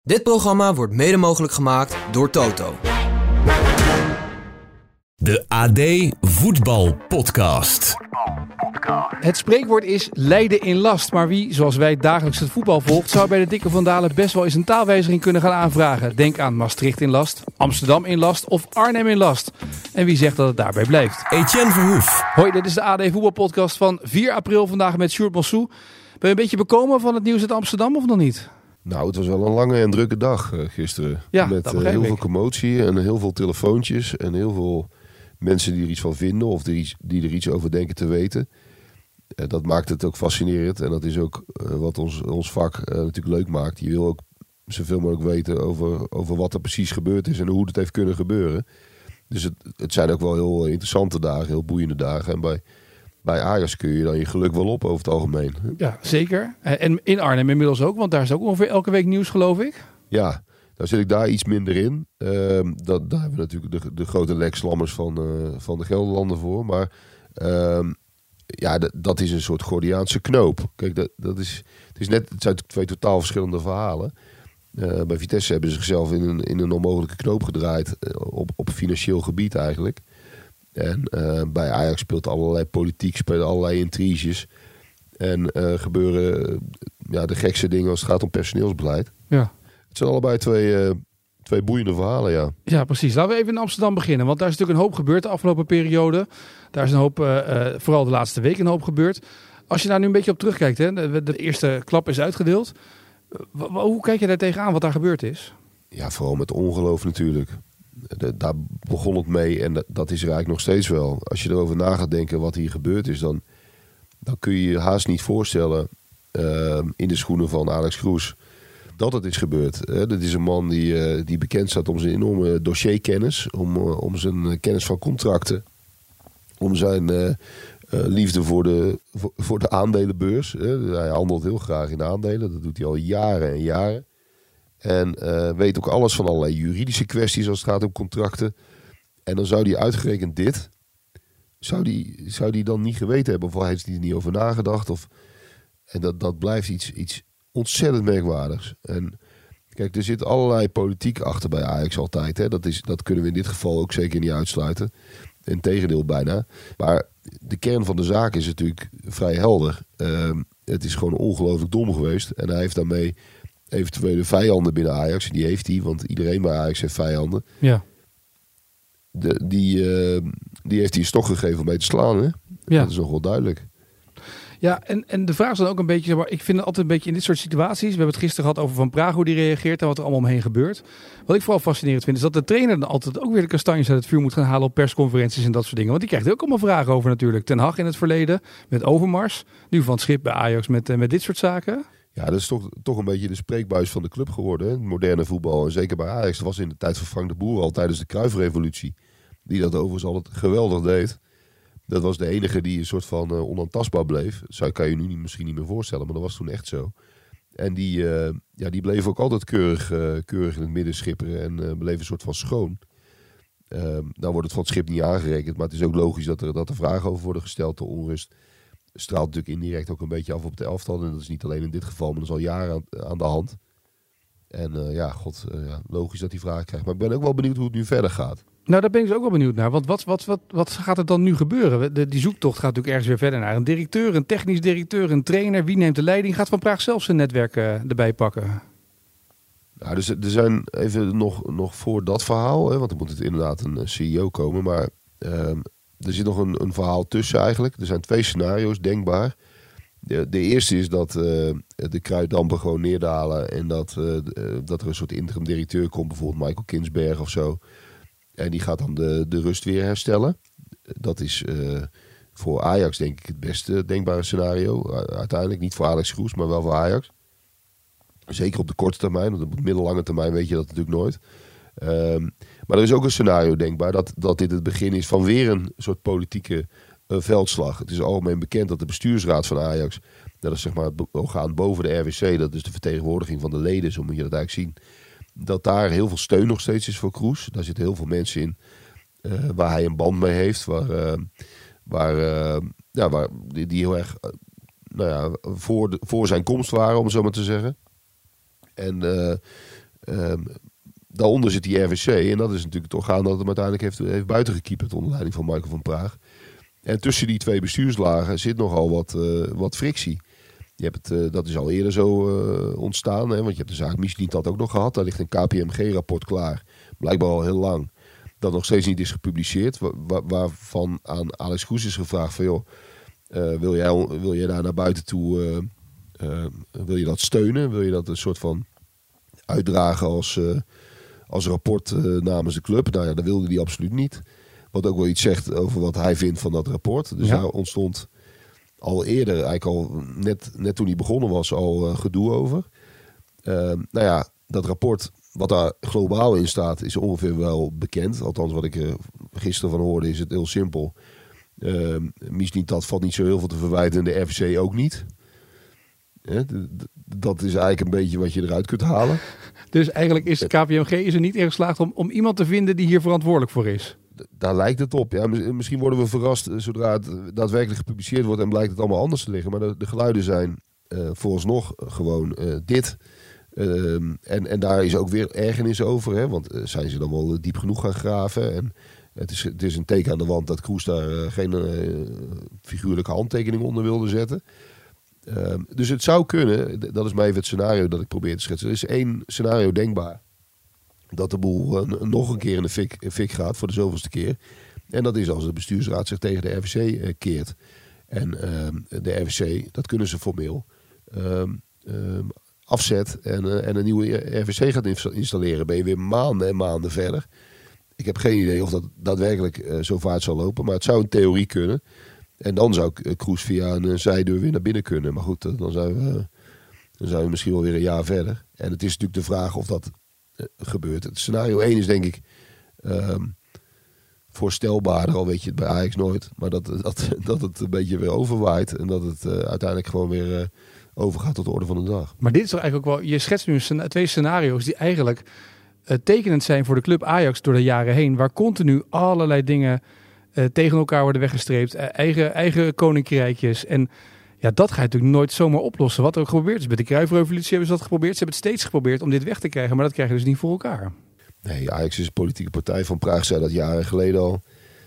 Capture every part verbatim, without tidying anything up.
Dit programma wordt mede mogelijk gemaakt door Toto. De A D Voetbal Podcast. Het spreekwoord is lijden in last. Maar wie, zoals wij, dagelijks het voetbal volgt, zou bij de Dikke Van Dalen best wel eens een taalwijziging kunnen gaan aanvragen. Denk aan Maastricht in last, Amsterdam in last of Arnhem in last. En wie zegt dat het daarbij blijft? Etienne Verhoef. Hoi, dit is de A D Voetbal Podcast van vier april. Vandaag met Sjoerd Mossou. Ben je een beetje bekomen van het nieuws uit Amsterdam of nog niet? Nou, het was wel een lange en drukke dag uh, gisteren. Ja, met dat uh, begrijp heel ik. veel commotie en heel veel telefoontjes en heel veel mensen die er iets van vinden of die er iets, die er iets over denken te weten. Uh, dat maakt het ook fascinerend en dat is ook uh, wat ons, ons vak uh, natuurlijk leuk maakt. Je wil ook zoveel mogelijk weten over, over wat er precies gebeurd is en hoe het heeft kunnen gebeuren. Dus het, het zijn ook wel heel interessante dagen, heel boeiende dagen. En bij, bij Ajax kun je dan je geluk wel op over het algemeen. Ja, zeker. En in Arnhem inmiddels ook, want daar is ook ongeveer elke week nieuws, geloof ik. Ja, nou zit ik daar iets minder in. Uh, dat, daar hebben we natuurlijk de, de grote Lex Lammers van, uh, van de Gelderlanden voor. Maar uh, ja, d- dat is een soort Gordiaanse knoop. Kijk, dat, dat is, het, is net, het zijn twee totaal verschillende verhalen. Uh, bij Vitesse hebben ze zichzelf in een, in een onmogelijke knoop gedraaid. Uh, op, op financieel gebied eigenlijk. En uh, bij Ajax speelt allerlei politiek, spelen allerlei intriges. En uh, gebeuren uh, ja, de gekste dingen als het gaat om personeelsbeleid. Ja. Het zijn allebei twee, uh, twee boeiende verhalen, ja. Ja, precies. Laten we even in Amsterdam beginnen. Want daar is natuurlijk een hoop gebeurd de afgelopen periode. Daar is een hoop, uh, uh, vooral de laatste week een hoop gebeurd. Als je daar nu een beetje op terugkijkt, hè, de, de eerste klap is uitgedeeld. W- w- hoe kijk je daar tegenaan wat daar gebeurd is? Ja, vooral met ongeloof natuurlijk. De, daar begon het mee en dat, dat is er eigenlijk nog steeds wel. Als je erover na gaat denken wat hier gebeurd is, dan, dan kun je je haast niet voorstellen uh, in de schoenen van Alex Kroes dat het is gebeurd. Uh, dat is een man die, uh, die bekend staat om zijn enorme dossierkennis, om, uh, om zijn kennis van contracten, om zijn uh, uh, liefde voor de, voor, voor de aandelenbeurs. Uh, hij handelt heel graag in aandelen, dat doet hij al jaren en jaren. En uh, weet ook alles van allerlei juridische kwesties als het gaat om contracten. En dan zou hij uitgerekend dit, zou die, zou die dan niet geweten hebben, of hij heeft er niet over nagedacht. Of, en dat, dat blijft iets, iets ontzettend merkwaardigs. En kijk, er zit allerlei politiek achter bij Ajax altijd. Hè. Dat, is, dat kunnen we in dit geval ook zeker niet uitsluiten. Integendeel bijna. Maar de kern van de zaak is natuurlijk vrij helder. Uh, het is gewoon ongelooflijk dom geweest. En hij heeft daarmee eventuele vijanden binnen Ajax. Die heeft hij, want iedereen bij Ajax heeft vijanden. Ja. De, die, uh, die heeft hij een stok gegeven om mee te slaan. Hè? Ja. Dat is nog wel duidelijk. Ja, en, en de vraag is dan ook een beetje, zeg maar, ik vind het altijd een beetje in dit soort situaties. We hebben het gisteren gehad over Van Praag, hoe die reageert en wat er allemaal omheen gebeurt. Wat ik vooral fascinerend vind, is dat de trainer dan altijd ook weer de kastanjes uit het vuur moet gaan halen op persconferenties en dat soort dingen. Want die krijgt er ook allemaal vragen over natuurlijk. Ten Hag in het verleden, met Overmars. Nu Van 't Schip bij Ajax met, uh, met dit soort zaken. Ja, dat is toch, toch een beetje de spreekbuis van de club geworden. Hè? Het moderne voetbal. En zeker bij Ajax. Dat was in de tijd van Frank de Boer al tijdens de Cruyff-revolutie. Die dat overigens altijd geweldig deed. Dat was de enige die een soort van uh, onaantastbaar bleef. Dat kan je nu niet, misschien niet meer voorstellen, maar dat was toen echt zo. En die, uh, ja, die bleef ook altijd keurig, uh, keurig in het midden schipperen en uh, bleef een soort van schoon. Uh, nou wordt het van het schip niet aangerekend, maar het is ook logisch dat er, dat er vragen over worden gesteld. De onrust straalt natuurlijk indirect ook een beetje af op de elftal. En dat is niet alleen in dit geval, maar dat is al jaren aan, aan de hand. En uh, ja, god, uh, ja, logisch dat hij vragen krijgt. Maar ik ben ook wel benieuwd hoe het nu verder gaat. Nou, daar ben ik dus ook wel benieuwd naar. Want wat, wat, wat, wat gaat er dan nu gebeuren? De, die zoektocht gaat natuurlijk ergens weer verder naar een directeur, een technisch directeur, een trainer. Wie neemt de leiding? Gaat Van Praag zelf zijn netwerk uh, erbij pakken? Nou, dus, er zijn even nog, nog voor dat verhaal, hè, want er moet het inderdaad een C E O komen. Maar uh, er zit nog een, een verhaal tussen eigenlijk. Er zijn twee scenario's denkbaar. De, de eerste is dat uh, de kruiddampen gewoon neerdalen en dat, uh, dat er een soort interim directeur komt, bijvoorbeeld Michael Kinsberg of zo. En die gaat dan de, de rust weer herstellen. Dat is uh, voor Ajax denk ik het beste denkbare scenario. Uiteindelijk niet voor Alex Kroes, maar wel voor Ajax. Zeker op de korte termijn, want op de middellange termijn weet je dat natuurlijk nooit. Um, maar er is ook een scenario denkbaar dat, dat dit het begin is van weer een soort politieke uh, veldslag. Het is algemeen bekend dat de bestuursraad van Ajax, dat is zeg maar het orgaan boven de R W C, dat is de vertegenwoordiging van de leden, zo moet je dat eigenlijk zien. Dat daar heel veel steun nog steeds is voor Kroes. Daar zitten heel veel mensen in uh, waar hij een band mee heeft. Waar, uh, waar, uh, ja, waar die, die heel erg uh, nou ja, voor, de, voor zijn komst waren, om het zo maar te zeggen. En uh, Um, daaronder zit die R V C. En dat is natuurlijk toch aan dat het hem uiteindelijk heeft, heeft buiten gekieperd onder leiding van Michael van Praag. En tussen die twee bestuurslagen zit nogal wat, uh, wat frictie. Je hebt het, uh, dat is al eerder zo uh, ontstaan. Hè, want je hebt de zaak Mislintat ook nog gehad. Daar ligt een K P M G-rapport klaar. Blijkbaar al heel lang. Dat nog steeds niet is gepubliceerd. Wa- wa- waarvan aan Alex Kroes is gevraagd van... joh, uh, wil, jij, wil jij daar naar buiten toe... Uh, uh, wil je dat steunen? Wil je dat een soort van uitdragen als, uh, als rapport uh, namens de club? Nou ja, dat wilde hij absoluut niet. Wat ook wel iets zegt over wat hij vindt van dat rapport. Dus ja. Daar ontstond al eerder, eigenlijk al net, net toen hij begonnen was, al uh, gedoe over. Uh, nou ja, dat rapport wat daar globaal in staat is ongeveer wel bekend. Althans, wat ik er gisteren van hoorde is het heel simpel. Uh, Mislintat valt niet zo heel veel te verwijten en de R V C ook niet. Ja, d- d- dat is eigenlijk een beetje wat je eruit kunt halen. Dus eigenlijk is de K P M G is er niet in geslaagd om, om iemand te vinden die hier verantwoordelijk voor is. Daar lijkt het op. Ja, misschien worden we verrast zodra het daadwerkelijk gepubliceerd wordt en blijkt het allemaal anders te liggen. Maar de, de geluiden zijn uh, vooralsnog gewoon uh, dit. Uh, en, en daar is ook weer ergernis over. Hè? Want uh, zijn ze dan wel diep genoeg gaan graven? En het is, het is een teken aan de wand dat Kroes daar uh, geen uh, figuurlijke handtekening onder wilde zetten. Uh, dus het zou kunnen, dat is maar even het scenario dat ik probeer te schetsen. Er is één scenario denkbaar. Dat de boel uh, nog een keer in de fik, fik gaat voor de zoveelste keer. En dat is als de bestuursraad zich tegen de R V C uh, keert. En uh, de R V C, dat kunnen ze formeel, uh, uh, afzet en, uh, en een nieuwe R V C gaat installeren. Ben je weer maanden en maanden verder. Ik heb geen idee of dat daadwerkelijk uh, zo vaart zal lopen. Maar het zou in theorie kunnen. En dan zou uh, Kroes via een uh, zijdeur weer naar binnen kunnen. Maar goed, uh, dan, zijn we, uh, dan zijn we misschien wel weer een jaar verder. En het is natuurlijk de vraag of dat gebeurt. Het scenario één is denk ik um, voorstelbaarder, al weet je het bij Ajax nooit, maar dat, dat, dat het een beetje weer overwaait en dat het uh, uiteindelijk gewoon weer uh, overgaat tot de orde van de dag. Maar dit is toch eigenlijk ook wel, je schetst nu een, twee scenario's die eigenlijk uh, tekenend zijn voor de club Ajax door de jaren heen, waar continu allerlei dingen uh, tegen elkaar worden weggestreept, uh, eigen, eigen koninkrijkjes en ja, dat ga je natuurlijk nooit zomaar oplossen. Wat er ook gebeurd is. Bij de Cruijff-revolutie hebben ze dat geprobeerd. Ze hebben het steeds geprobeerd om dit weg te krijgen. Maar dat krijg je dus niet voor elkaar. Nee, Ajax is een politieke partij. Van Praag zei dat jaren geleden al.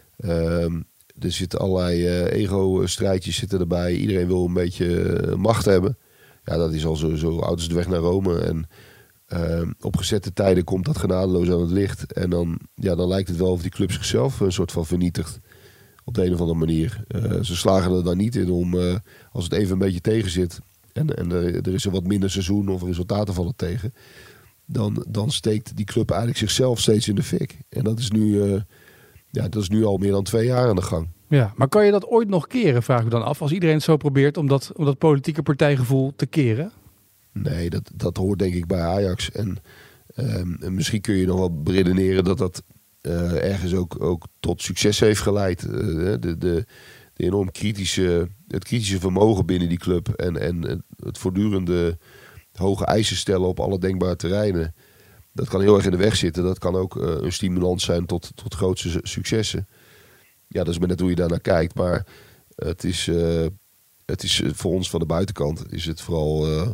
Um, er zitten allerlei uh, ego-strijdjes zitten erbij. Iedereen wil een beetje uh, macht hebben. Ja, dat is al zo, zo oud als de weg naar Rome. En uh, op gezette tijden komt dat genadeloos aan het licht. En dan, ja, dan lijkt het wel of die club zichzelf een soort van vernietigt. Op de een of andere manier. Uh, ze slagen er dan niet in om, uh, als het even een beetje tegen zit en, en er, er is een wat minder seizoen of resultaten vallen tegen, dan, dan steekt die club eigenlijk zichzelf steeds in de fik. En dat is nu, uh, ja, dat is nu al meer dan twee jaar aan de gang. Ja, maar kan je dat ooit nog keren, vraag ik dan af, als iedereen het zo probeert om dat, om dat politieke partijgevoel te keren? Nee, dat, dat hoort denk ik bij Ajax. En uh, misschien kun je nog wel beredeneren dat dat Uh, ergens ook, ook tot succes heeft geleid. Uh, de, de, de enorm kritische, het kritische vermogen binnen die club en, en het voortdurende hoge eisen stellen op alle denkbare terreinen. Dat kan heel erg in de weg zitten. Dat kan ook uh, een stimulans zijn tot, tot grootste successen. Ja, dat is maar net hoe je daarnaar kijkt. Maar het is, uh, het is voor ons van de buitenkant is het vooral uh,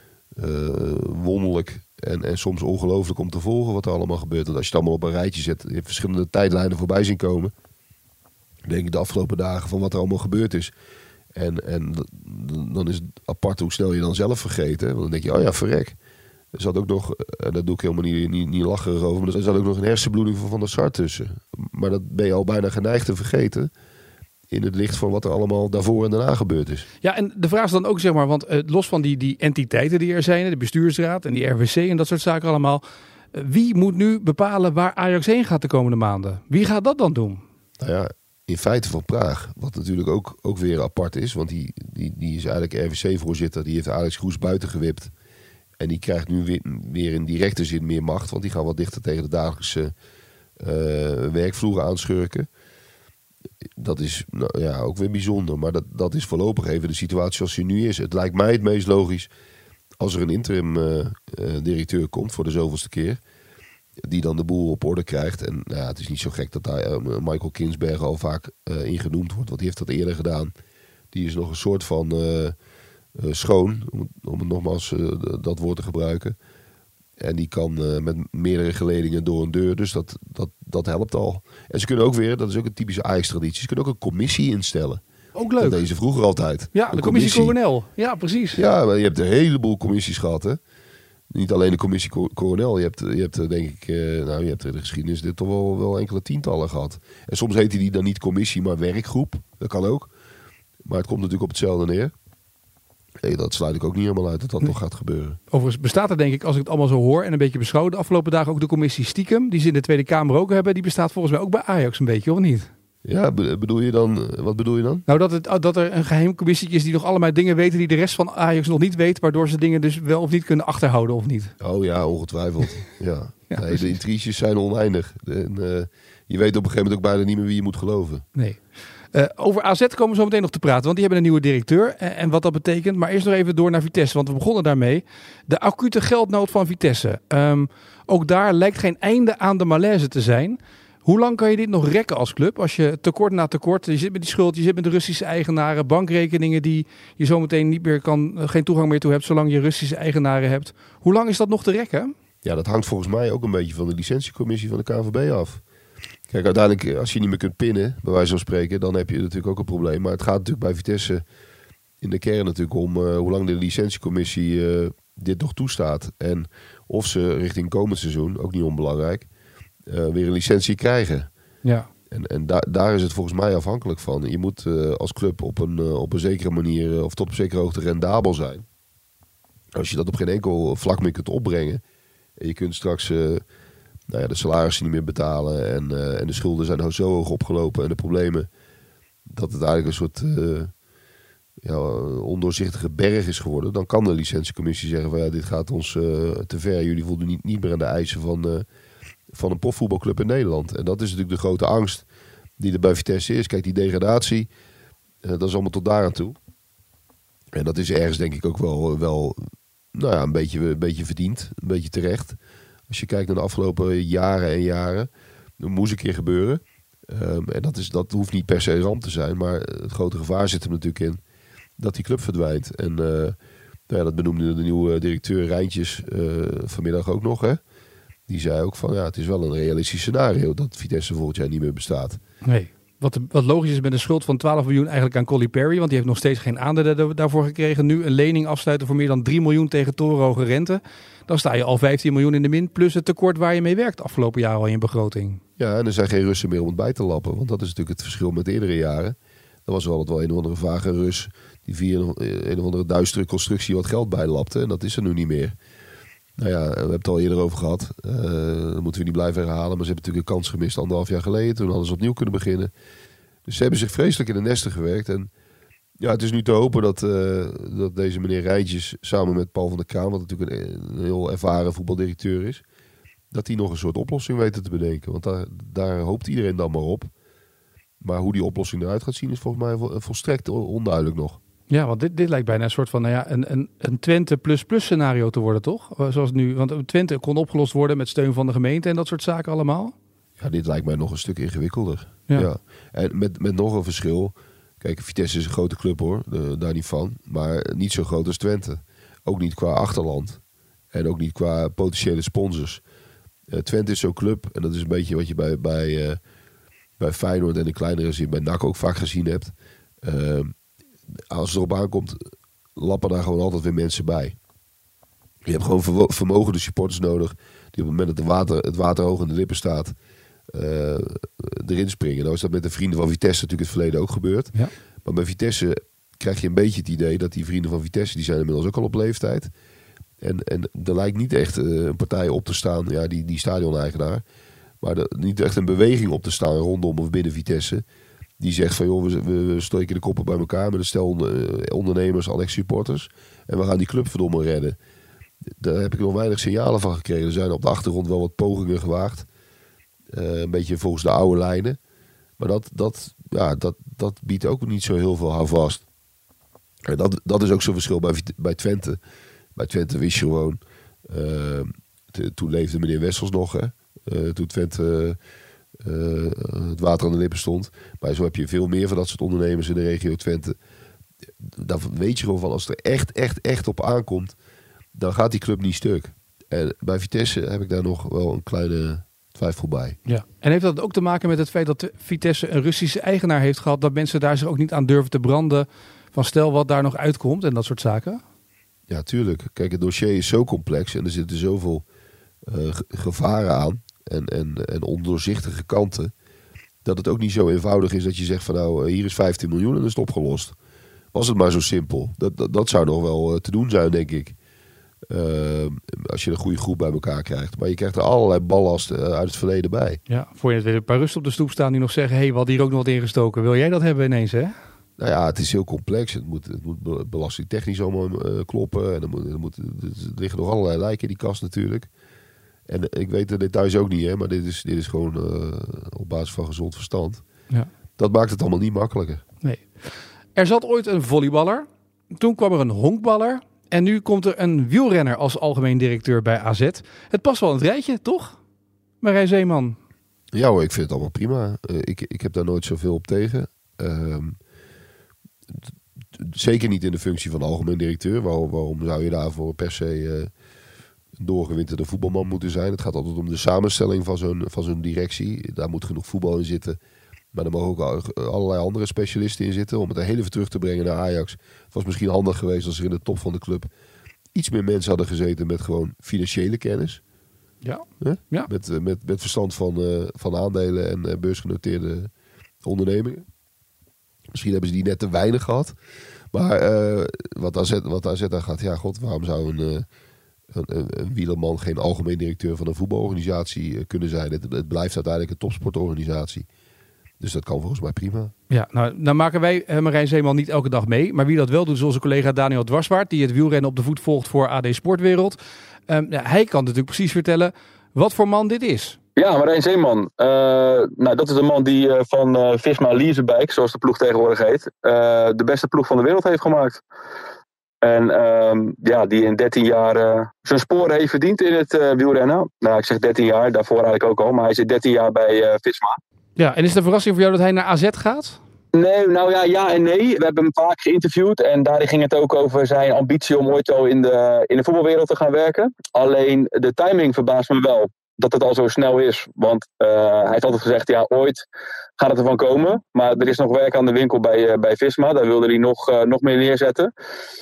uh, wonderlijk En, en soms ongelooflijk om te volgen wat er allemaal gebeurt. Want als je het allemaal op een rijtje zet, je hebt verschillende tijdlijnen voorbij zien komen. Denk ik de afgelopen dagen van wat er allemaal gebeurd is. En, en dan is het apart hoe snel je dan zelf vergeet. Hè? Want dan denk je, oh ja, verrek. Er zat ook nog, en dat doe ik helemaal niet, niet, niet lacherig over, maar er zat ook nog een hersenbloeding van Van der Sar tussen. Maar dat ben je al bijna geneigd te vergeten in het licht van wat er allemaal daarvoor en daarna gebeurd is. Ja, en de vraag is dan ook, zeg maar, want uh, los van die, die entiteiten die er zijn, de bestuursraad en die R V C en dat soort zaken allemaal. Uh, wie moet nu bepalen waar Ajax heen gaat de komende maanden? Wie gaat dat dan doen? Nou ja, in feite Van Praag, wat natuurlijk ook, ook weer apart is, want die, die, die is eigenlijk R V C-voorzitter, die heeft Alex Kroes buiten gewipt. En die krijgt nu weer, weer in directe zin meer macht, want die gaan wat dichter tegen de dagelijkse uh, werkvloer aanschurken. Dat is nou ja, ook weer bijzonder, maar dat, dat is voorlopig even de situatie zoals die nu is. Het lijkt mij het meest logisch als er een interim uh, uh, directeur komt voor de zoveelste keer, die dan de boel op orde krijgt. En nou ja, het is niet zo gek dat daar uh, Michael Kinsbergen al vaak uh, in genoemd wordt, want die heeft dat eerder gedaan. Die is nog een soort van uh, uh, schoon, om, om het nogmaals uh, dat woord te gebruiken. En die kan uh, met meerdere geledingen door een deur. Dus dat, dat, dat helpt al. En ze kunnen ook weer, dat is ook een typische Ajax-traditie, ze kunnen ook een commissie instellen. Ook leuk. Dat deden ze vroeger altijd. Ja, de commissie Coronel. Ja, precies. Ja, maar je hebt een heleboel commissies gehad, hè. Niet alleen de commissie Coronel. Je hebt, je hebt denk ik, uh, nou, je hebt in de geschiedenis dit toch wel, wel enkele tientallen gehad. En soms heette die dan niet commissie, maar werkgroep. Dat kan ook. Maar het komt natuurlijk op hetzelfde neer. Nee, dat sluit ik ook niet helemaal uit dat dat nee. nog gaat gebeuren. Overigens bestaat er denk ik, als ik het allemaal zo hoor en een beetje beschouw, de afgelopen dagen ook de commissie Stiekem, die ze in de Tweede Kamer ook hebben, die bestaat volgens mij ook bij Ajax een beetje, of niet? Ja, bedoel je dan, wat bedoel je dan? Nou, dat, het, dat er een geheim commissie is die nog allemaal dingen weten die de rest van Ajax nog niet weet, waardoor ze dingen dus wel of niet kunnen achterhouden of niet. Oh ja, ongetwijfeld. Ja. ja, nee, de intriges zijn oneindig. En, uh, je weet op een gegeven moment ook bijna niet meer wie je moet geloven. Nee. Uh, over A Z komen we zo meteen nog te praten, want die hebben een nieuwe directeur en, en wat dat betekent. Maar eerst nog even door naar Vitesse, want we begonnen daarmee. De acute geldnood van Vitesse. Um, ook daar lijkt geen einde aan de malaise te zijn. Hoe lang kan je dit nog rekken als club? Als je tekort na tekort, je zit met die schuld, je zit met de Russische eigenaren, bankrekeningen die je zometeen niet meer kan, geen toegang meer toe hebt zolang je Russische eigenaren hebt. Hoe lang is dat nog te rekken? Ja, dat hangt volgens mij ook een beetje van de licentiecommissie van de K N V B af. Kijk, uiteindelijk, als je niet meer kunt pinnen, bij wijze van spreken, dan heb je natuurlijk ook een probleem. Maar het gaat natuurlijk bij Vitesse in de kern natuurlijk om uh, hoe lang de licentiecommissie uh, dit nog toestaat. En of ze richting komend seizoen, ook niet onbelangrijk, uh, weer een licentie krijgen. Ja. En, en da- daar is het volgens mij afhankelijk van. Je moet uh, als club op een, uh, op een zekere manier, uh, of tot op zekere hoogte rendabel zijn. Als je dat op geen enkel vlak meer kunt opbrengen, en je kunt straks uh, nou ja, de salarissen niet meer betalen en, uh, en de schulden zijn zo hoog opgelopen en de problemen, dat het eigenlijk een soort uh, ja, ondoorzichtige berg is geworden, dan kan de licentiecommissie zeggen van ja, dit gaat ons uh, te ver. Jullie voldoen niet, niet meer aan de eisen van, uh, van een profvoetbalclub in Nederland. En dat is natuurlijk de grote angst die er bij Vitesse is. Kijk, die degradatie, uh, dat is allemaal tot daar aan toe. En dat is ergens denk ik ook wel, wel nou ja, een beetje, een beetje verdiend, een beetje terecht. Als je kijkt naar de afgelopen jaren en jaren, dan moest een keer gebeuren. Um, en dat, is, dat hoeft niet per se ramp te zijn, maar het grote gevaar zit er natuurlijk in dat die club verdwijnt. En uh, nou ja, dat benoemde de nieuwe directeur Rijntjes uh, vanmiddag ook nog. Hè? Die zei ook van ja, het is wel een realistisch scenario dat Vitesse volgend jaar niet meer bestaat. Nee. Wat, wat logisch is met een schuld van twaalf miljoen eigenlijk aan Colly Perry. Want die heeft nog steeds geen aandelen daarvoor gekregen. Nu een lening afsluiten voor meer dan drie miljoen tegen torenhoge rente. Dan sta je al vijftien miljoen in de min. Plus het tekort waar je mee werkt afgelopen jaar al in je begroting. Ja, en er zijn geen Russen meer om het bij te lappen. Want dat is natuurlijk het verschil met eerdere jaren. Er was altijd wel een of andere vage Rus die via een, een of andere duistere constructie wat geld bijlapte. En dat is er nu niet meer. Nou ja, we hebben het al eerder over gehad. Uh, dat moeten we niet blijven herhalen. Maar ze hebben natuurlijk een kans gemist anderhalf jaar geleden. Toen hadden ze opnieuw kunnen beginnen. Dus ze hebben zich vreselijk in de nesten gewerkt. En ja, het is nu te hopen dat, uh, dat deze meneer Rijntjes samen met Paul van der Kraan, wat natuurlijk een, een heel ervaren voetbaldirecteur is, dat die nog een soort oplossing weten te bedenken. Want daar, daar hoopt iedereen dan maar op. Maar hoe die oplossing eruit gaat zien is volgens mij vol, volstrekt onduidelijk nog. Ja, want dit, dit lijkt bijna een soort van nou ja, een, een, een Twente plus plus scenario te worden, toch? Zoals nu, want Twente kon opgelost worden met steun van de gemeente en dat soort zaken allemaal. Ja, dit lijkt mij nog een stuk ingewikkelder. Ja. Ja. En met, met nog een verschil. Kijk, Vitesse is een grote club hoor, de, daar niet van. Maar niet zo groot als Twente. Ook niet qua achterland. En ook niet qua potentiële sponsors. Uh, Twente is zo'n club. En dat is een beetje wat je bij, bij, uh, bij Feyenoord en de kleinere zin bij N A C ook vaak gezien hebt. Uh, als het erop aankomt, lappen daar gewoon altijd weer mensen bij. Je hebt gewoon verwo- vermogende supporters nodig. Die op het moment dat de water, het water hoog in de lippen staat, Uh, erin springen. Nou is dat met de vrienden van Vitesse natuurlijk het verleden ook gebeurd. Ja. Maar bij Vitesse krijg je een beetje het idee dat die vrienden van Vitesse, die zijn inmiddels ook al op leeftijd. En, en er lijkt niet echt uh, een partij op te staan, ja, die, die stadion-eigenaar. Maar er, niet echt een beweging op te staan rondom of binnen Vitesse. Die zegt van joh, we, we, we steken de koppen bij elkaar met een stel uh, ondernemers, al ex-supporters. En we gaan die club verdomme redden. Daar heb ik nog weinig signalen van gekregen. Er zijn op de achtergrond wel wat pogingen gewaagd. Uh, een beetje volgens de oude lijnen. Maar dat, dat, ja, dat, dat biedt ook niet zo heel veel houvast. En dat, dat is ook zo'n verschil bij, bij Twente. Bij Twente wist je gewoon... Uh, te, toen leefde meneer Wessels nog. Hè? Uh, toen Twente uh, uh, het water aan de lippen stond. Maar zo heb je veel meer van dat soort ondernemers in de regio Twente. Daar weet je gewoon van, als het er echt, echt, echt op aankomt, dan gaat die club niet stuk. En bij Vitesse heb ik daar nog wel een kleine twijfel bij. Ja. En heeft dat ook te maken met het feit dat Vitesse een Russische eigenaar heeft gehad, dat mensen daar zich ook niet aan durven te branden van stel wat daar nog uitkomt en dat soort zaken? Ja, tuurlijk. Kijk, het dossier is zo complex en er zitten zoveel uh, gevaren aan en, en, en ondoorzichtige kanten, dat het ook niet zo eenvoudig is dat je zegt van nou, hier is vijftien miljoen en is het opgelost. Was het maar zo simpel. Dat, dat, dat zou nog wel uh, te doen zijn, denk ik. Uh, als je een goede groep bij elkaar krijgt. Maar je krijgt er allerlei ballast uh, uit het verleden bij. Ja, voor je het weer een paar rust op de stoep staan die nog zeggen, hé, hey, we hadden hier ook nog wat ingestoken. Wil jij dat hebben ineens, hè? Nou ja, het is heel complex. Het moet, het moet belastingtechnisch allemaal uh, kloppen. En er, moet, er, moet, er liggen nog allerlei lijken in die kast natuurlijk. En uh, ik weet de details ook niet, hè, maar dit is, dit is gewoon uh, op basis van gezond verstand. Ja. Dat maakt het allemaal niet makkelijker. Nee. Er zat ooit een volleyballer. Toen kwam er een honkballer. En nu komt er een wielrenner als algemeen directeur bij A Z. Het past wel in het rijtje, toch? Marijn Zeeman. Ja hoor, ik vind het allemaal prima. Uh, ik, ik heb daar nooit zoveel op tegen. Uh, t- t- zeker niet in de functie van algemeen directeur. Waar, waarom zou je daarvoor per se uh, een doorgewinterde voetbalman moeten zijn? Het gaat altijd om de samenstelling van zo'n, van zo'n directie. Daar moet genoeg voetbal in zitten. Maar er mogen ook allerlei andere specialisten in zitten. Om het er heel even terug te brengen naar Ajax. Het was misschien handig geweest als er in de top van de club iets meer mensen hadden gezeten met gewoon financiële kennis. Ja. Huh? Ja. Met, met, met verstand van, uh, van aandelen en uh, beursgenoteerde ondernemingen. Misschien hebben ze die net te weinig gehad. Maar uh, wat A Z, wat A Z aan gaat, ja god, waarom zou een, uh, een, een, een wielerman geen algemeen directeur van een voetbalorganisatie uh, kunnen zijn? Het, het blijft uiteindelijk een topsportorganisatie. Dus dat kan volgens mij prima. Ja, nou, nou maken wij uh, Marijn Zeeman niet elke dag mee. Maar wie dat wel doet is onze collega Daniel Dwarswaard, die het wielrennen op de voet volgt voor A D Sportwereld. Um, ja, hij kan natuurlijk precies vertellen wat voor man dit is. Ja, Marijn Zeeman. Uh, nou, dat is de man die uh, van uh, Visma Leasebike, zoals de ploeg tegenwoordig heet, uh, de beste ploeg van de wereld heeft gemaakt. En um, ja, die in dertien jaar uh, zijn sporen heeft verdiend in het uh, wielrennen. Nou, ik zeg dertien jaar, daarvoor eigenlijk ook al. Maar hij zit dertien jaar bij uh, Visma. Ja, en is het een verrassing voor jou dat hij naar A Z gaat? Nee, nou ja, ja en nee. We hebben hem vaak geïnterviewd en daarin ging het ook over zijn ambitie om ooit al in de, in de voetbalwereld te gaan werken. Alleen de timing verbaast me wel dat het al zo snel is. Want uh, hij heeft altijd gezegd, ja, ooit gaat het ervan komen. Maar er is nog werk aan de winkel bij, uh, bij Visma. Daar wilde hij nog, uh, nog meer neerzetten.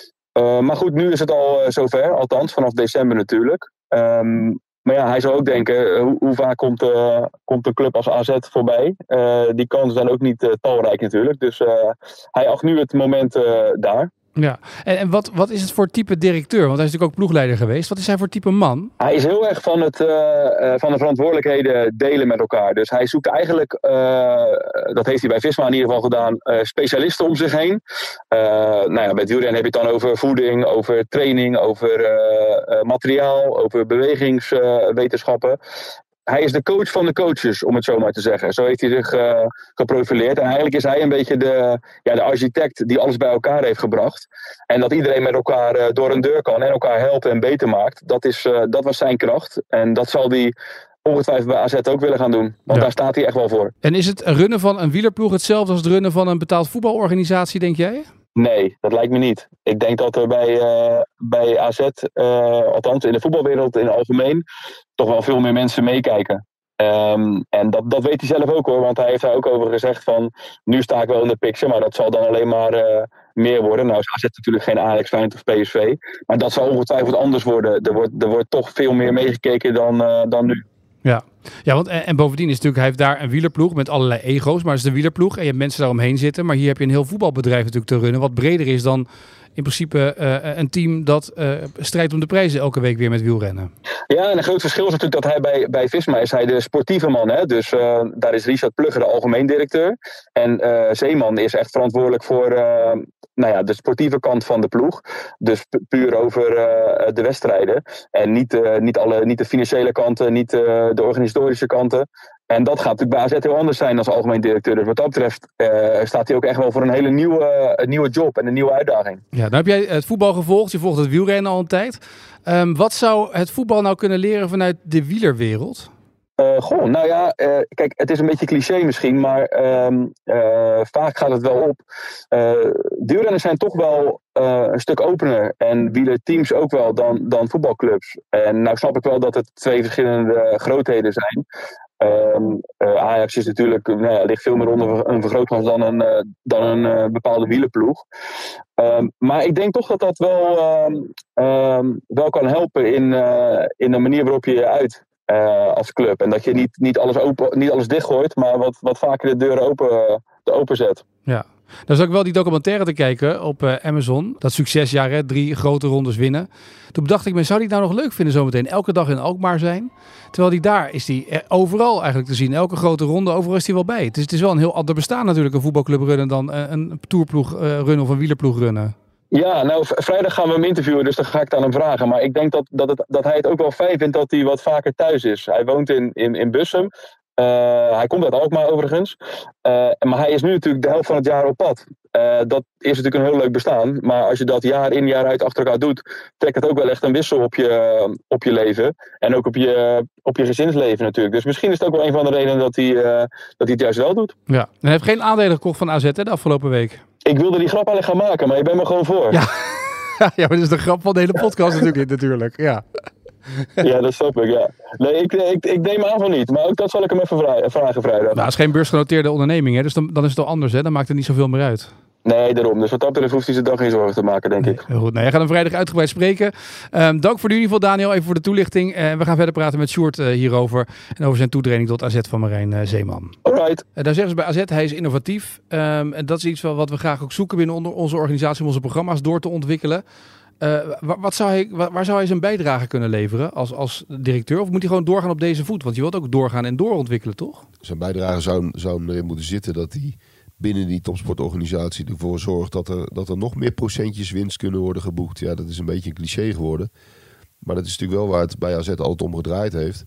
Uh, maar goed, nu is het al uh, zover. Althans, vanaf december natuurlijk. Um, Maar ja, hij zou ook denken, hoe, hoe vaak komt, uh, komt een club als A Z voorbij? Uh, die kansen zijn ook niet uh, talrijk natuurlijk. Dus uh, hij acht nu het moment uh, daar. Ja, en, en wat, wat is het voor type directeur? Want hij is natuurlijk ook ploegleider geweest. Wat is hij voor type man? Hij is heel erg van, het, uh, uh, van de verantwoordelijkheden delen met elkaar. Dus hij zoekt eigenlijk, uh, dat heeft hij bij Visma in ieder geval gedaan, uh, specialisten om zich heen. Uh, nou ja, met wielrennen heb je het dan over voeding, over training, over uh, uh, materiaal, over bewegingswetenschappen. Uh, Hij is de coach van de coaches, om het zo maar te zeggen. Zo heeft hij zich uh, geprofileerd. En eigenlijk is hij een beetje de, ja, de architect die alles bij elkaar heeft gebracht. En dat iedereen met elkaar uh, door een deur kan en elkaar helpt en beter maakt. Dat, is, uh, dat was zijn kracht. En dat zal hij ongetwijfeld bij A Z ook willen gaan doen. Want ja, daar staat hij echt wel voor. En is het runnen van een wielerploeg hetzelfde als het runnen van een betaald voetbalorganisatie, denk jij? Nee, dat lijkt me niet. Ik denk dat er bij, uh, bij A Z, uh, althans in de voetbalwereld in het algemeen, toch wel veel meer mensen meekijken. Um, en dat, dat weet hij zelf ook hoor, want hij heeft daar ook over gezegd van, nu sta ik wel in de picture, maar dat zal dan alleen maar uh, meer worden. Nou is A Z natuurlijk geen Ajax, Feyenoord of P S V, maar dat zal ongetwijfeld anders worden. Er wordt, er wordt toch veel meer meegekeken dan, uh, dan nu. Ja, ja want en, en bovendien is natuurlijk, hij heeft daar een wielerploeg met allerlei ego's, maar het is de wielerploeg en je hebt mensen daaromheen zitten. Maar hier heb je een heel voetbalbedrijf natuurlijk te runnen, wat breder is dan in principe uh, een team dat uh, strijdt om de prijzen elke week weer met wielrennen. Ja, en een groot verschil is natuurlijk dat hij bij, bij Visma is hij de sportieve man. Hè? Dus uh, daar is Richard Plugge de algemeen directeur. En uh, Zeeman is echt verantwoordelijk voor uh, nou ja, de sportieve kant van de ploeg. Dus pu- puur over uh, de wedstrijden. En niet, uh, niet, alle, niet de financiële kanten, niet uh, de organisatorische kanten. En dat gaat natuurlijk bij A Z heel anders zijn als algemeen directeur. Dus wat dat betreft uh, staat hij ook echt wel voor een hele nieuwe, uh, nieuwe job en een nieuwe uitdaging. Ja, dan heb jij het voetbal gevolgd. Je volgt het wielrennen al een tijd. Um, wat zou het voetbal nou kunnen leren vanuit de wielerwereld? Uh, goh, nou ja, uh, kijk, het is een beetje cliché misschien, maar uh, uh, vaak gaat het wel op. Uh, duurrenners zijn toch wel uh, een stuk opener en wielerteams ook wel dan, dan voetbalclubs. En nou snap ik wel dat het twee verschillende grootheden zijn. Um, uh, Ajax is natuurlijk, nou ja, ligt veel meer onder een vergrootglas dan een, uh, dan een uh, bepaalde wielerploeg. Um, maar ik denk toch dat dat wel, um, um, wel kan helpen in, uh, in de manier waarop je je uit uh, als club. En dat je niet, niet, alles, open, niet alles dichtgooit, maar wat, wat vaker de deuren open, uh, de open zet. Ja. Dan is ook wel die documentaire te kijken op uh, Amazon. Dat succesjaar, hè? Drie grote rondes winnen. Toen bedacht ik me, zou die nou nog leuk vinden zometeen? Elke dag in Alkmaar zijn. Terwijl die daar is die overal eigenlijk te zien. Elke grote ronde, overal is die wel bij. Het is, het is wel een heel ander bestaan natuurlijk, een voetbalclub runnen dan uh, een tourploeg uh, runnen of een wielerploeg runnen. Ja, nou v- vrijdag gaan we hem interviewen, dus dan ga ik het aan hem vragen. Maar ik denk dat, dat, het, dat hij het ook wel fijn vindt dat hij wat vaker thuis is. Hij woont in, in, in Bussum. Uh, hij komt uit Alkmaar overigens. Uh, maar hij is nu natuurlijk de helft van het jaar op pad. Uh, dat is natuurlijk een heel leuk bestaan. Maar als je dat jaar in jaar uit achter elkaar doet, trekt het ook wel echt een wissel op je, op je leven. En ook op je, op je gezinsleven natuurlijk. Dus misschien is het ook wel een van de redenen dat hij, uh, dat hij het juist wel doet. Ja, en hij heeft geen aandelen gekocht van A Z hè, de afgelopen week. Ik wilde die grap eigenlijk gaan maken, maar je bent me gewoon voor. Ja, ja, maar dat is de grap van de hele podcast natuurlijk. natuurlijk. Ja. Ja, dat snap ik, ja. Nee, ik, ik, ik neem aan van niet. Maar ook dat zal ik hem even vra- vragen vrijdag. Nou, het is geen beursgenoteerde onderneming, hè? Dus dan, dan is het toch anders, hè? Dan maakt het niet zoveel meer uit. Nee, daarom. Dus wat dat betreft hoeft hij zich dan geen zorgen te maken, denk nee, ik. Heel goed. Nou, jij gaat hem vrijdag uitgebreid spreken. Um, dank voor in ieder geval, Daniel, even voor de toelichting. Uh, we gaan verder praten met Sjoerd uh, hierover. En over zijn toetreding tot A Z van Marijn uh, Zeeman. Alright. Uh, daar zeggen ze bij A Z, hij is innovatief. Um, en dat is iets wat we graag ook zoeken binnen onder onze organisatie om onze programma's door te ontwikkelen. Uh, wat zou hij, waar zou hij zijn bijdrage kunnen leveren als, als directeur? Of moet hij gewoon doorgaan op deze voet? Want je wilt ook doorgaan en doorontwikkelen, toch? Zijn bijdrage zou, zou erin moeten zitten dat hij binnen die topsportorganisatie ervoor zorgt dat er, dat er nog meer procentjes winst kunnen worden geboekt. Ja, dat is een beetje een cliché geworden. Maar dat is natuurlijk wel waar het bij A Z altijd om gedraaid heeft.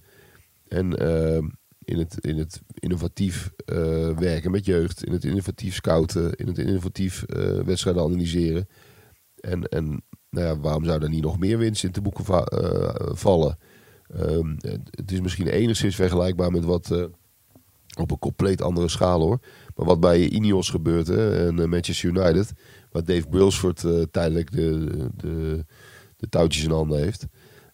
En uh, in, het, in het innovatief uh, werken met jeugd, in het innovatief scouten, in het innovatief uh, wedstrijden analyseren. En, en nou ja, waarom zou daar niet nog meer winst in te boeken va- uh, vallen? Um, het is misschien enigszins vergelijkbaar met wat uh, op een compleet andere schaal hoor. Maar wat bij Ineos gebeurt hè, en uh, Manchester United, waar Dave Brailsford uh, tijdelijk de, de, de touwtjes in handen heeft.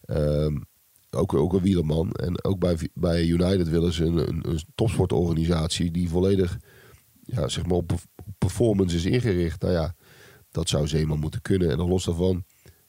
Um, ook, ook een wielerman. En ook bij, bij United willen ze een, een, een topsportorganisatie die volledig ja, zeg maar op performance is ingericht. Nou ja, dat zou Zeeman moeten kunnen. En dan los daarvan,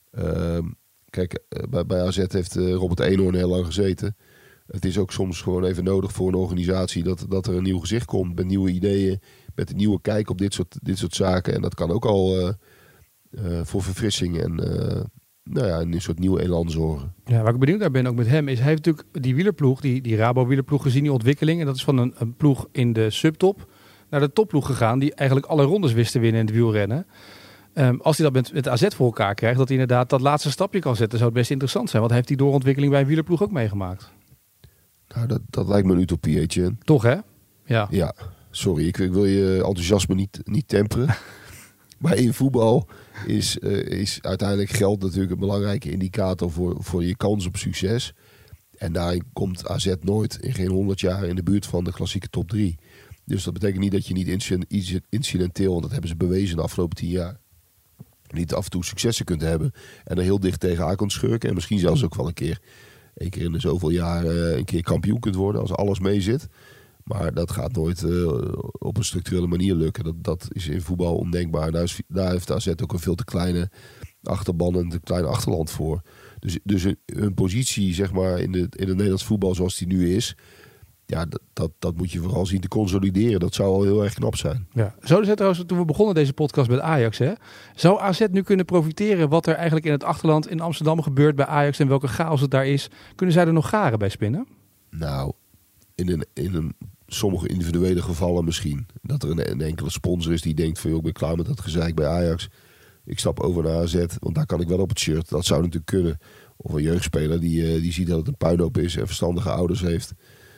uh, kijk, uh, bij, bij A Z heeft uh, Robert Eenhoorn heel lang gezeten. Het is ook soms gewoon even nodig voor een organisatie dat, dat er een nieuw gezicht komt met nieuwe ideeën, met een nieuwe kijk op dit soort, dit soort zaken. En dat kan ook al uh, uh, voor verfrissing en uh, nou ja, een soort nieuw elan zorgen. Ja, waar ik benieuwd naar ben ook met hem is, hij heeft natuurlijk die wielerploeg, die, die Rabo-wielerploeg gezien, die ontwikkeling. En dat is van een, een ploeg in de subtop naar de topploeg gegaan, die eigenlijk alle rondes wist te winnen in het wielrennen. Um, als hij dat met, met A Z voor elkaar krijgt, dat hij inderdaad dat laatste stapje kan zetten, zou het best interessant zijn. Want hij heeft die doorontwikkeling bij een wielerploeg ook meegemaakt. Nou, dat, dat lijkt me een utopie, Etienne. Toch, hè? Ja. Ja, sorry, ik, ik wil je enthousiasme niet, niet temperen. Maar in voetbal is, uh, is uiteindelijk geld natuurlijk een belangrijke indicator voor, voor je kans op succes. En daarin komt A Z nooit in geen honderd jaar in de buurt van de klassieke top drie. Dus dat betekent niet dat je niet incidenteel, want dat hebben ze bewezen de afgelopen tien jaar, niet af en toe successen kunt hebben en er heel dicht tegenaan kunt schurken. En misschien zelfs ook wel een keer, een keer in de zoveel jaar uh, een keer kampioen kunt worden als alles mee zit. Maar dat gaat nooit uh, op een structurele manier lukken. Dat, dat is in voetbal ondenkbaar. Daar, is, daar heeft A Z ook een veel te kleine achterban en een te klein achterland voor. Dus, dus een, een positie zeg maar in, de, in het Nederlands voetbal zoals die nu is, ja, dat, dat, dat moet je vooral zien te consolideren. Dat zou al heel erg knap zijn. Ja. Zouden ze trouwens, toen we begonnen deze podcast met Ajax, hè, zou A Z nu kunnen profiteren wat er eigenlijk in het achterland in Amsterdam gebeurt bij Ajax en welke chaos het daar is? Kunnen zij er nog garen bij spinnen? Nou, in een, in een sommige individuele gevallen misschien. Dat er een, een enkele sponsor is die denkt van, joh, ik ben klaar met dat gezeik bij Ajax. Ik stap over naar A Z, want daar kan ik wel op het shirt. Dat zou natuurlijk kunnen. Of een jeugdspeler die, uh, die ziet dat het een puinhoop is en verstandige ouders heeft.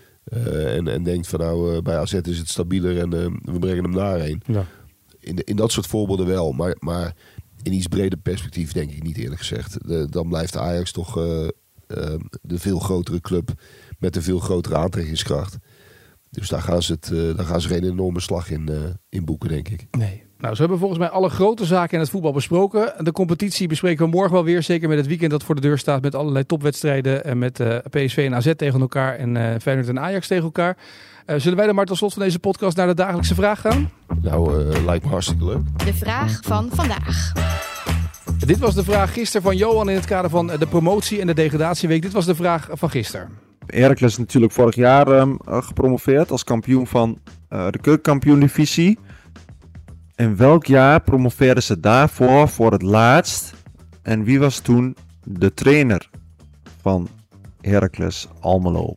Uh, en, en denkt van nou, uh, bij A Z is het stabieler en uh, we brengen hem daarheen. Ja. In, de, in dat soort voorbeelden wel. Maar, maar in iets breder perspectief denk ik niet eerlijk gezegd. De, dan blijft Ajax toch uh, uh, de veel grotere club met een veel grotere aantrekkingskracht. Dus daar gaan ze, het, uh, daar gaan ze geen enorme slag in, uh, in boeken, denk ik. Nee. Nou, ze hebben volgens mij alle grote zaken in het voetbal besproken. De competitie bespreken we morgen wel weer. Zeker met het weekend dat voor de deur staat. Met allerlei topwedstrijden. En met uh, P S V en A Z tegen elkaar. En uh, Feyenoord en Ajax tegen elkaar. Uh, zullen wij dan maar tot slot van deze podcast naar de dagelijkse vraag gaan? Nou, uh, lijkt me hartstikke leuk. De vraag van vandaag. Dit was de vraag gisteren van Johan in het kader van de promotie en de degradatieweek. Dit was de vraag van gisteren. Heracles is natuurlijk vorig jaar um, gepromoveerd als kampioen van uh, de keukenkampioen-divisie. In welk jaar promoveerden ze daarvoor voor het laatst? En wie was toen de trainer van Heracles Almelo?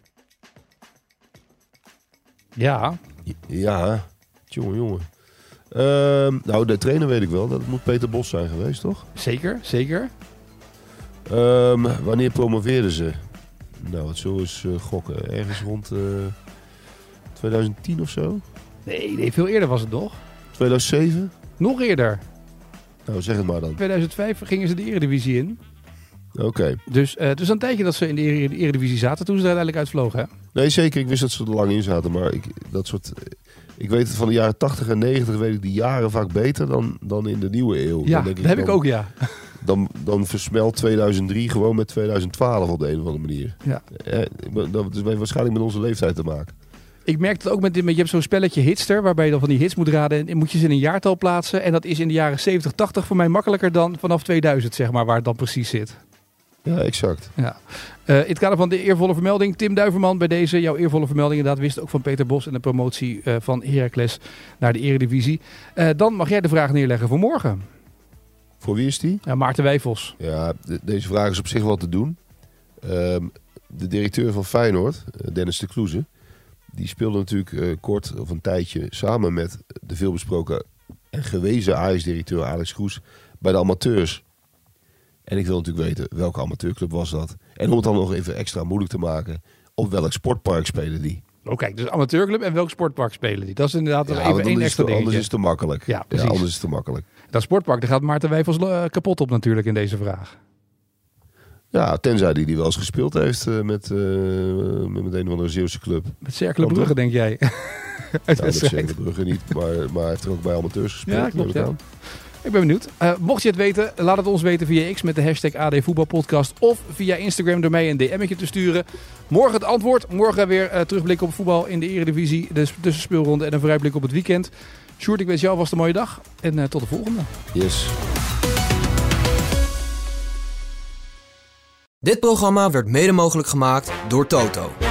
Ja. Ja, jongen, jongen. Uh, nou, de trainer weet ik wel. Dat moet Peter Bos zijn geweest, toch? Zeker, zeker. Um, wanneer promoveerden ze? Nou, wat zullen we eens uh, gokken? Ergens rond uh, twintig tien of zo? Nee, nee, veel eerder was het nog. tweeduizend zeven? Nog eerder. Nou, zeg het maar dan. In tweeduizend vijf gingen ze de Eredivisie in. Oké. Okay. Dus het uh, is een tijdje dat ze in de Eredivisie zaten toen ze er uiteindelijk uitvlogen, hè? Nee, zeker. Ik wist dat ze er lang in zaten. Maar ik, dat soort, ik weet het van de jaren tachtig en negentig weet ik die jaren vaak beter dan, dan in de nieuwe eeuw. Ja, dan denk dat ik, heb dan, ik ook, ja. Dan, dan versmelt tweeduizend drie gewoon met tweeduizend twaalf op de een of andere manier. Ja. Eh, dat heeft waarschijnlijk met onze leeftijd te maken. Ik merk het ook met dit, je hebt zo'n spelletje Hitster, waarbij je dan van die hits moet raden en moet je ze in een jaartal plaatsen. En dat is in de jaren zeventig, tachtig voor mij makkelijker dan vanaf tweeduizend, zeg maar, waar het dan precies zit. Ja, exact. Ja. Uh, in het kader van de eervolle vermelding, Tim Duiverman, bij deze jouw eervolle vermelding inderdaad, wist ook van Peter Bos en de promotie uh, van Heracles naar de Eredivisie. Uh, dan mag jij de vraag neerleggen voor morgen. Voor wie is die? Ja, Maarten Wijfels. Ja, de, deze vraag is op zich wel te doen. Um, de directeur van Feyenoord, Dennis de Kloeze, die speelde natuurlijk uh, kort of een tijdje samen met de veelbesproken en gewezen Ajax-directeur Alex Kroes bij de amateurs. En ik wil natuurlijk weten, welke amateurclub was dat? En om het dan nog even extra moeilijk te maken, op welk sportpark spelen die? Oké, okay, dus amateurclub en welk sportpark spelen die? Dat is inderdaad ja, even één extra dingetje. Anders is het te makkelijk. Ja, precies. Ja, anders is het te makkelijk. Dat sportpark, daar gaat Maarten Wijfels uh, kapot op natuurlijk in deze vraag. Ja, tenzij die die wel eens gespeeld heeft uh, met, uh, met een of andere Zeeuwse club. Met Cercle Brugge, denk jij? Nou, met Cercle Brugge niet, maar, maar hij heeft er ook bij amateurs gespeeld. Ja, klopt, ja. Ik ben benieuwd. Uh, mocht je het weten, laat het ons weten via X met de hashtag A D Voetbalpodcast. Of via Instagram door mij een D M'tje te sturen. Morgen het antwoord. Morgen weer uh, terugblikken op voetbal in de Eredivisie. De tussenspeelronde en een vooruitblik op het weekend. Sjoerd, ik wens jou vast een mooie dag. En uh, tot de volgende. Yes. Dit programma werd mede mogelijk gemaakt door Toto.